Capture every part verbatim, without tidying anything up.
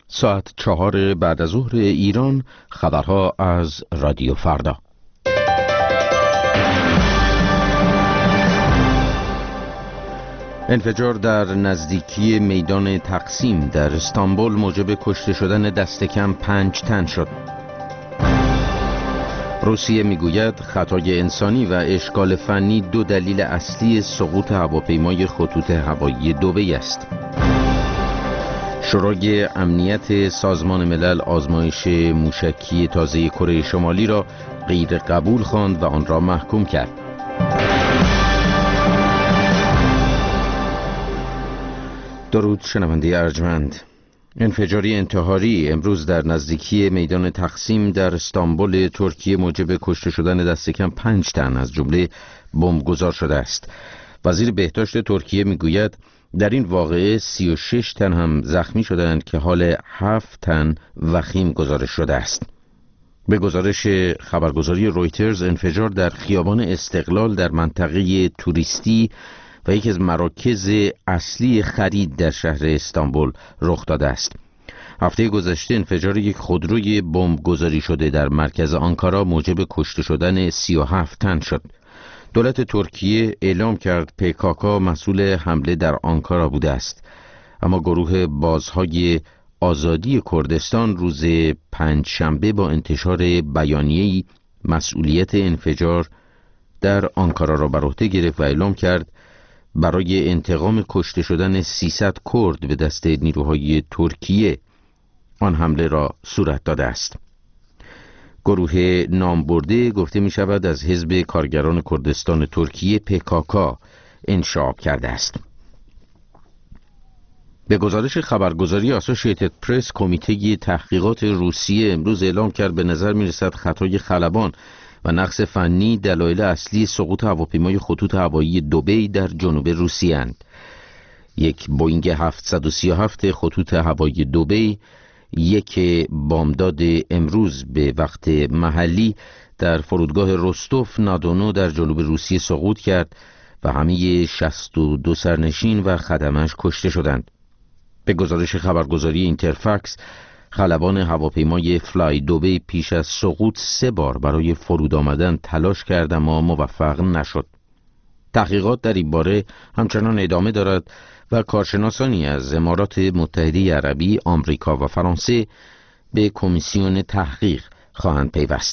ساعت چهار بعد از ظهر ایران. خبرها از رادیو فردا. انفجار در نزدیکی میدان تقسیم در استانبول موجب کشته شدن دست کم پنج تن شد. روسیه میگوید خطای انسانی و اشکال فنی دو دلیل اصلی سقوط هواپیمای خطوط هوایی دبی است. شورای امنیت سازمان ملل آزمایش موشکی تازه کره شمالی را غیر قبول خواند و آن را محکوم کرد. درود شنونده ارجمند. انفجاری انتحاری امروز در نزدیکی میدان تقسیم در استانبول ترکیه موجب کشته شدن دست کم پنج تن از جمله بمبگذار شده است. وزیر بهداشت ترکیه میگوید در این واقعه سی و شش تن هم زخمی شدند که حال هفت تن وخیم گزارش شده است. به گزارش خبرگزاری رویترز انفجار در خیابان استقلال در منطقه توریستی و یکی از مراکز اصلی خرید در شهر استانبول رخ داده است. هفته گذشته انفجار یک خودروی بمب گذاری شده در مرکز آنکارا موجب کشته شدن سی و هفت تن شد. دولت ترکیه اعلام کرد پیکاکا مسئول حمله در آنکارا بوده است، اما گروه بازهای آزادی کردستان روز پنج شنبه با انتشار بیانیه‌ای مسئولیت انفجار در آنکارا را بر عهده گرفت و اعلام کرد برای انتقام کشته شدن سیصد کرد به دست نیروهای ترکیه آن حمله را صورت داده است. گروه نامبرده گفته می شود از حزب کارگران کردستان ترکیه پیکاکا انشعاب کرده است. به گزارش خبرگزاری آسوشییتد پرس کمیته تحقیقات روسیه امروز اعلام کرد به نظر می رسد خطای خلبان و نقص فنی دلایل اصلی سقوط هواپیمای خطوط هوایی دبی در جنوب روسیه اند. یک بوینگ هفتصد و سی و هفت خطوط هوایی دبی یک بامداد امروز به وقت محلی در فرودگاه رستوف نادونو در جنوب روسیه سقوط کرد و همه شصت و دو سرنشین و خدمش کشته شدند. به گزارش خبرگزاری اینترفکس خلبان هواپیمای فلای دبی پیش از سقوط سه بار برای فرود آمدن تلاش کرد اما موفق نشد. تحقیقات در این باره همچنان ادامه دارد و کارشناسانی از امارات متحده عربی، آمریکا و فرانسه به کمیسیون تحقیق خواهند پیوست.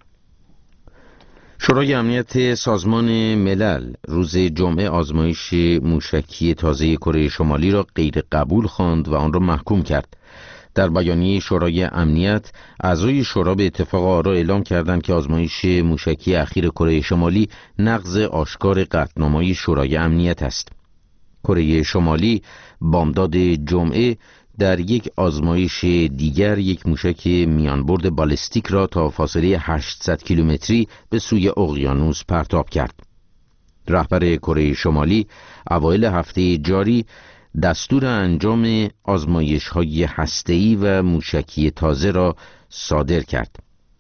شورای امنیت سازمان ملل روز جمعه آزمایش موشکی تازه کره شمالی را غیر قبول خواند و آن را محکوم کرد. در بیانیه شورای امنیت اعضای شورا به اتفاق آرا اعلام کردند که آزمایش موشکی اخیر کره شمالی نقض آشکار قطعنامه‌ی شورای امنیت است. کره شمالی بامداد جمعه در یک آزمایش دیگر یک موشک میانبرد بالستیک را تا فاصله هشتصد کیلومتری به سوی اقیانوس پرتاب کرد. رهبر کره شمالی اوایل هفته جاری دستور انجام آزمایش‌های هسته‌ای و موشکی تازه را صادر کرد.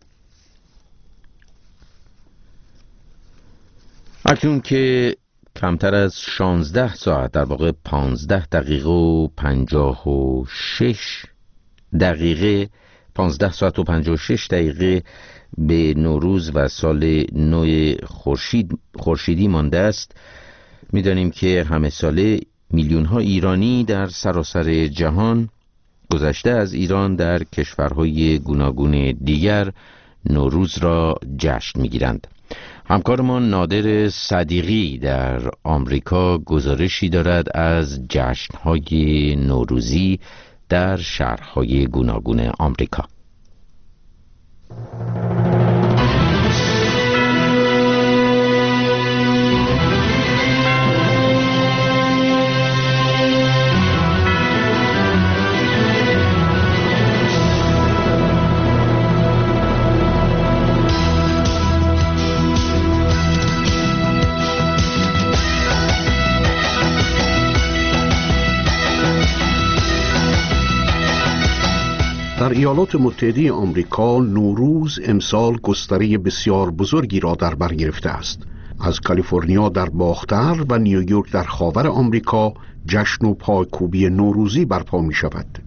اکنون که کمتر از شانزده ساعت، در واقع پانزده دقیقه و پنجاه و شش دقیقه پانزده ساعت و پنجاه و شش دقیقه به نوروز و سال نو خورشید خورشیدی مانده است، می‌دانیم که همه ساله میلیون ها ایرانی در سراسر جهان گذشته از ایران در کشورهای گوناگون دیگر نوروز را جشن می‌گیرند. همکارمان نادر صدیقی در آمریکا گزارشی دارد از جشن‌های نوروزی در شهرهای گوناگون آمریکا. در ایالات متحده آمریکا نوروز امسال گستره بسیار بزرگی را در بر گرفته است. از کالیفرنیا در باختر و نیویورک در خاور آمریکا جشن و پایکوبی نوروزی برپا می شود.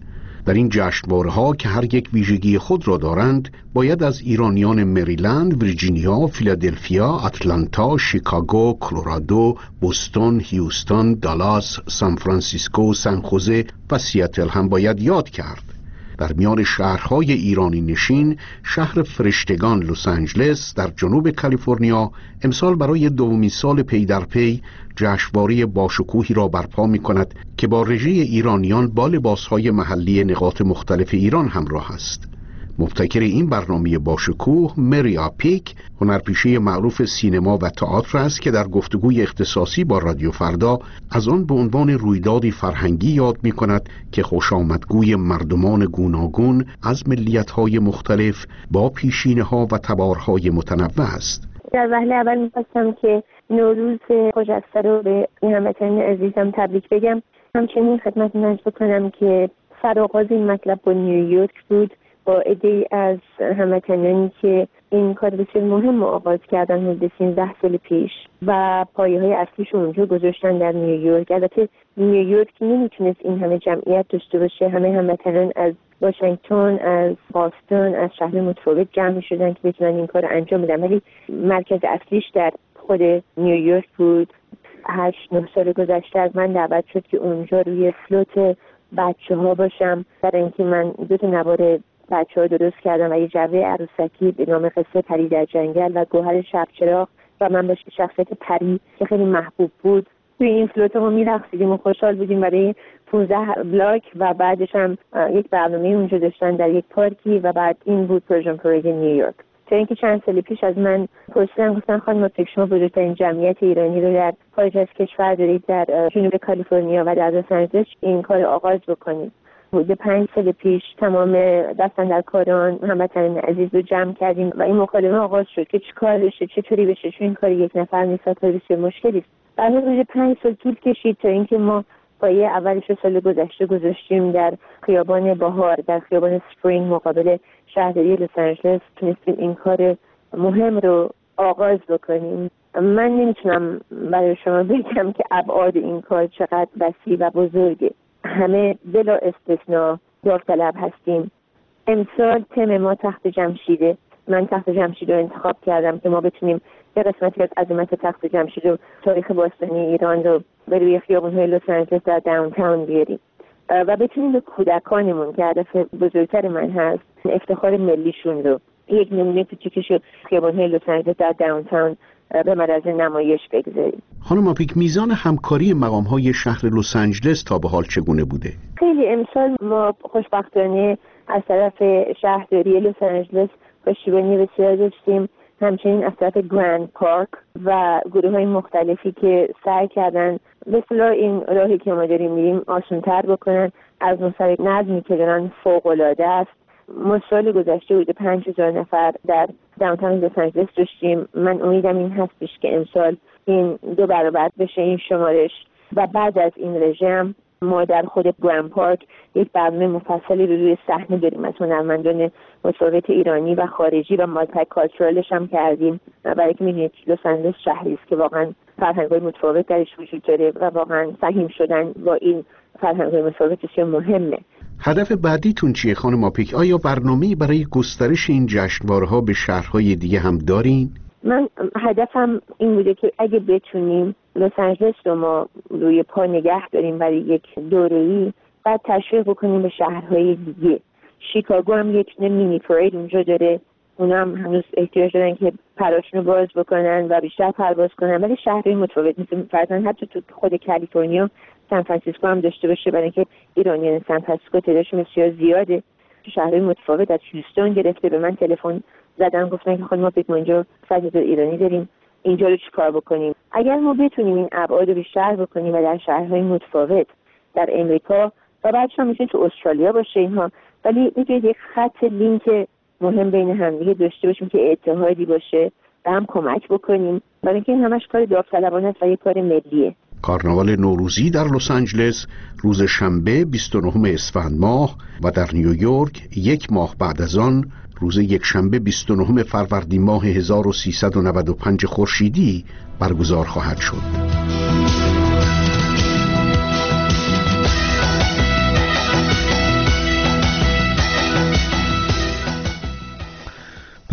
در این جشنواره‌ها که هر یک ویژگی خود را دارند، باید از ایرانیان مریلند، ویرجینیا، فیلادلفیا، آتلانتا، شیکاگو، کلرادو، بوستون، هیوستن، دالاس، سان فرانسیسکو، سن خوزه و سیاتل هم باید یاد کرد. در میان شهرهای ایرانی نشین، شهر فرشتگان لس آنجلس در جنوب کالیفرنیا امسال برای دومین سال پی در پی جشنواره باشکوهی را برپا می کند که با رژه ایرانیان با لباسهای محلی نقاط مختلف ایران همراه است. مبتکر این برنامه باشکوه مریا پیک، هنرپیشه معروف سینما و تئاتر است که در گفتگوی اختصاصی با رادیو فردا از آن به عنوان رویدادی فرهنگی یاد می کند که خوشامدگوی مردمان گوناگون از ملیت‌های مختلف با پیشینه‌ها و تبارهای متنوع است. در وهله اول می‌خواستم که نوروز خجسته رو به هموطنان عزیزم تبریک بگم. همچنین خدمتتون عرض بکنم که سرآغاز این مطلب با نیویورک بود، با عده‌ای از هموطنانی که این کار بسیار مهم رو آغاز کردن حدود سیزده سال پیش و پایه‌های اصلیشون اونجا گذاشتن در نیویورک. البته نیویورک نمیتونست این همه جمعیت داشته باشه، همه هموطنان از واشنگتن، از باستون، از شهر متفاوت جمع شدن که بتونن این کار رو انجام بدن، ولی مرکز اصلیش در خود نیویورک بود. هشت نه سال گذشته از من دعوت شد که اونجا روی فلوت بچه‌ها باشم، برای اینکه من دو تا نوار بچه‌ها درست کردم و یه جعبه عروسکی به نام قصه پری در جنگل و گوهر شبچراغ و من به شخصیت پری که خیلی محبوب بود توی این فلوت ما می‌رقصیدیم و خوشحال بودیم برای پانزده بلاک و بعدش هم یک برنامه اونجا داشتن در یک پارکی و بعد این بود پرژن پرید نیویورک. تا اینکه چند سال پیش از من پرسیدن، گفتن خانم فکر شما بزرگترین جمعیت ایرانی رو در خارج از کشور دارید، در جنوب کالیفرنیا و در لس آنجلس، این کار آغاز بکنید. حدود پنج سال پیش تمام دستاندرکاران هموطنان عزیز رو جمع کردیم و این مکالمه آغاز شد که چیکار بشه، چطوری بشه، چون این کار یک نفر نیست، کار بسیار مشکلی است. بعد حدود پنج سال طول کشید تا اینکه ما پایه اولش رو سال گذشته گذاشتیم در خیابان بهار، در خیابان سپرینگ مقابل شهرداری لس آنجلس، تونستیم این کار مهم رو آغاز بکنیم. من نمیتونم برای شما بگم که ابعاد این کار چقدر وسیع و بزرگه. همه بلا استثناء داوطلب هستیم. امسال تم ما تخت جمشیده. من تخت جمشید رو انتخاب کردم که ما بتونیم یه قسمتی از عظمت تخت جمشید و تاریخ باستانی ایران رو به روی خیابون‌های لس آنجلس در داونتاون بیاریم و بتونیم به کودکانمون که هدف بزرگتر من هست افتخار ملیشون رو یک نمونه کوچیکش خیابان‌های لس آنجلس در داونتاون به معرض نمایش بگذاریم. خانم آپیک، میزان همکاری مقام‌های شهر لس آنجلس تا به حال چگونه بوده؟ خیلی امسال ما خوشبختانه از طرف شهرداری لس آنجلس پشتیبانی بسیار داشتیم، همچنین از طرف گرند پارک و گروه‌های مختلفی که سعی کردن به اصطلاح این راهی که ما داریم میریم آسان‌تر بکنن. از نظر نظمی که دارن فوق‌العاده است. ما سال گذشته حدود پنج هزار نفر در داونتاون لس آنجلس داشتیم. من امیدم این هستش که امسال این دو برابر بشه این شمارش و بعد از این رژیم ما در خود گرند پارک یک برنامه مفصلی رو روی صحنه داریم از هنرمندان متفاوت ایرانی و خارجی و مالتی کالچورالش هم کردیم، برای اینکه می‌بینید لس آنجلس شهری است که واقعا فرهنگ‌های متفاوت درش وجود داره و واقعا سهیم شدن با این فرهنگ‌های متفاوت بسیار مهمه. هدف بعدیتون چیه خانم آپیک؟ آیا برنامه‌ای برای گسترش این جشنواره‌ها به شهرهای دیگه هم دارین؟ من هدفم این بوده که اگه بتونیم لس آنجلس رو ما روی پا نگه داریم برای یک دوره‌ای، بعد تشویق بکنیم به شهرهای دیگه. شیکاگو هم یک مینی پرید اونجا داره، اونا هم هنوز احتیاج دارن که پراشون رو باز بکنن و بیشتر پرواز کنن، ولی شهرهای متفاوت مثل فرضاً حتی تو خود کالیفرنیا سان فرانسیسکو هم داشته باشه، برای اینکه ایرانیان سان فرانسیسکو تعدادشون بسیار زیاده. تو شهرهای متفاوت از هیوستن گرفته به من تلفن زدن گفتن که خانم ما فکر اینجا صد هزار ایرانی داریم، اینجا رو چیکار بکنیم؟ اگر ما بتونیم این ابعاد رو بیشتر بکنیم و در شهرهای متفاوت در امریکا و بعدش هم میتونه تو استرالیا باشه اینها، ولی میتونید یک خط لینک مهم بین هم دیگه داشته باشیم که اتحادی باشه و هم کمک بکنیم، برای اینکه این همش کار داوطلبانه است و یک کار ملیه. کارناوال نوروزی در لس آنجلس روز شنبه بیست و نهم اسفند ماه و در نیویورک یک ماه بعد از آن روز یکشنبه بیست و نهم فروردین ماه هزار و سیصد و نود و پنج خورشیدی برگزار خواهد شد.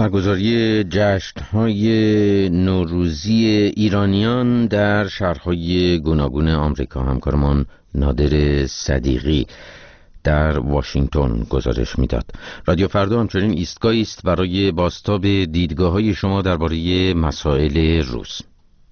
برگزاری جشن‌های نوروزی ایرانیان در شهرهای گوناگون آمریکا. همکارمان نادر صدیقی در واشنگتن گزارش میداد. رادیو فردا همچنین ایستگاهی است برای بازتاب دیدگاه‌های شما درباره مسائل روز.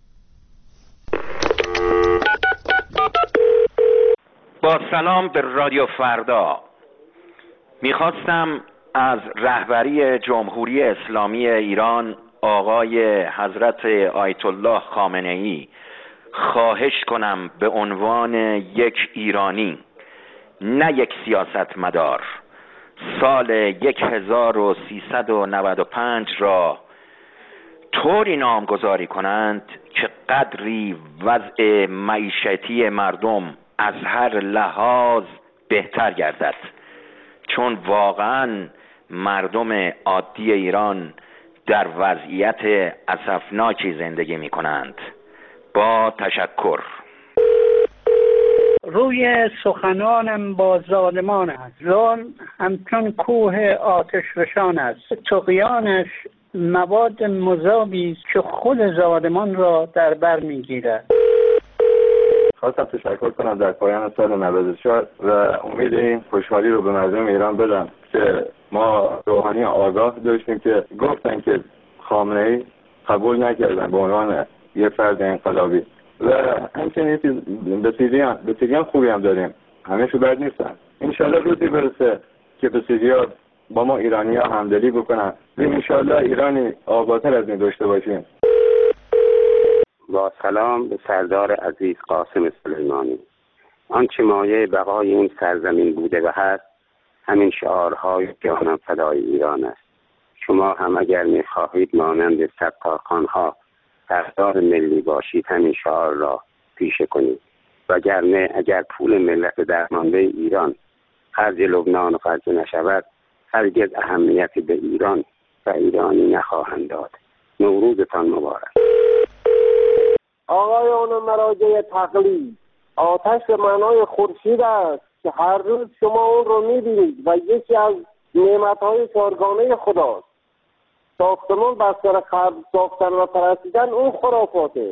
با سلام به رادیو فردا. میخواستم از رهبری جمهوری اسلامی ایران آقای حضرت آیت الله خامنه‌ای خواهش کنم به عنوان یک ایرانی، نه یک سیاستمدار، سال هزار و سیصد و نود و پنج را طوری نامگذاری کنند که قدری وضع معیشتی مردم از هر لحاظ بهتر گردد، چون واقعاً مردم عادی ایران در وضعیت اسفناکی زندگی می کنند. با تشکر. روی سخنانم با ظالمان است. ظلم همچون کوه آتش فشان است. طغیانش مواد مذابی است که خود ظالمان را در بر میگیرد. خواستم تشکر کنم در پایان سال نود و چهار و امید این خوشحالی رو به مردم ایران بدم که ما روحانی آگاه داشتیم که گفتن که خامنه‌ای قبول نکردن به عنوان یه فرد انقلابی و همچنین به سیریان به سیریان خوبی هم داریم، همه شو بد نیستن. انشالله روزی برسه که به سیریا با ما ایرانی ها همدلی بکنن و انشالله ایرانی آبادتر از این داشته باشیم. با سلام به سردار عزیز قاسم سلیمانی. آنچه مایه بقای این سرزمین بوده و هست همین شعارهای جانم فدای ایران است. شما هم اگر می‌خواهید مانند ستارخان‌ها طرفدار ملی باشید همین شعار را پیشه کنید، وگرنه اگر پول ملت درمانده ایران خرج لبنان خرج نشود هرگز اهمیتی به ایران و ایرانی نخواهند داد. نوروزتان مبارک. آقایان مراجع تقلید، آتش به معنای خورشید است که هر روز شما اون رو می‌بینید و یکی از نعمت‌های چهارگانه خداست. ساختمان بستر خرد ساختن و پرستیدن اون خرافاته.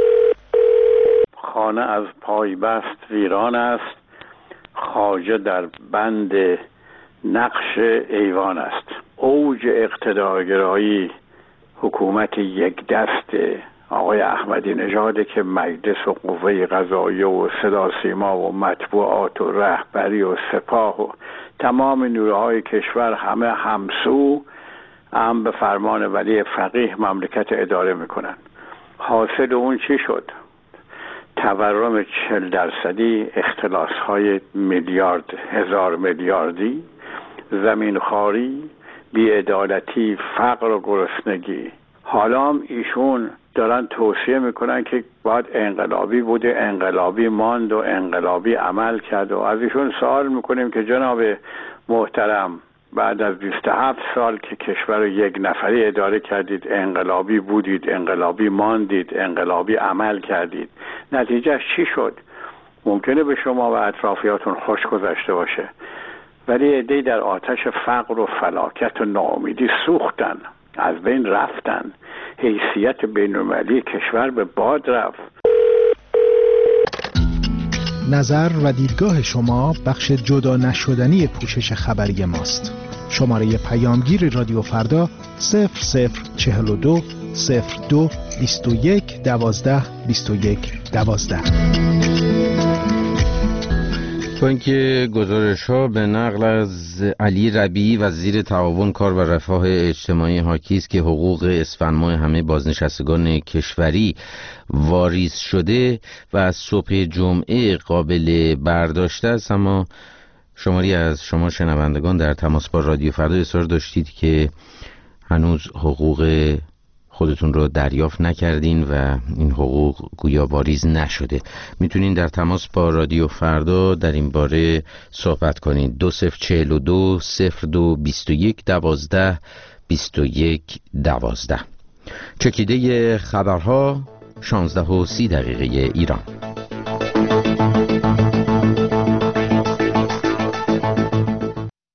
خانه از پای بست ویران است، خواجه در بند نقش ایوان است. اوج اقتدارگرایی حکومت یک دست آقای احمدی نژاد که مجلس و قوه قضاییه و صدا سیما و مطبوعات و رهبری و سپاه و تمام نیروهای کشور همه همسو هم به فرمان ولی فقیه مملکت اداره میکنن. حاصل اون چی شد؟ تورم چهل درصدی، اختلاس های میلیارد هزار میلیاردی، زمین خواری، بی‌عدالتی، فقر و گرسنگی. حالا هم ایشون دارن توصیه میکنن که باید انقلابی بوده، انقلابی ماند و انقلابی عمل کرد و از ایشون سوال میکنیم که جناب محترم بعد از بیست و هفت سال که کشور رو یک نفری اداره کردید، انقلابی بودید، انقلابی ماندید، انقلابی عمل کردید، نتیجه چی شد؟ ممکنه به شما و اطرافیاتون خوش گذشته باشه، ولی عده‌ای در آتش فقر و فلاکت و ناامیدی سوختن، از بین رفتن، حیثیت بین‌المللی کشور به باد رفت. نظر و دیدگاه شما بخش جدا نشدنی پوشش خبری ماست. شماره پیامگیر رادیو فردا صفر صفر چهل و دو صفر دو بیست و یک دوازده بیست و یک دوازده. با اینکه گزارش‌ها به نقل از علی ربیعی وزیر تعاون کار و رفاه اجتماعی حاکی است که حقوق اسفند ماه همه بازنشستگان کشوری واریز شده و از صبح جمعه قابل برداشت است، اما شماری از شما شنوندگان در تماس با رادیو فردا اصرار داشتید که هنوز حقوق خودتون رو دریافت نکردین و این حقوق گویا واریز نشده. میتونین در تماس با رادیو فردا در این باره صحبت کنین. دو صفر چهل و دو صفر دو بیست و یک دوازده بیست و یک دوازده. چکیده خبرها شانزده و سی دقیقه ایران.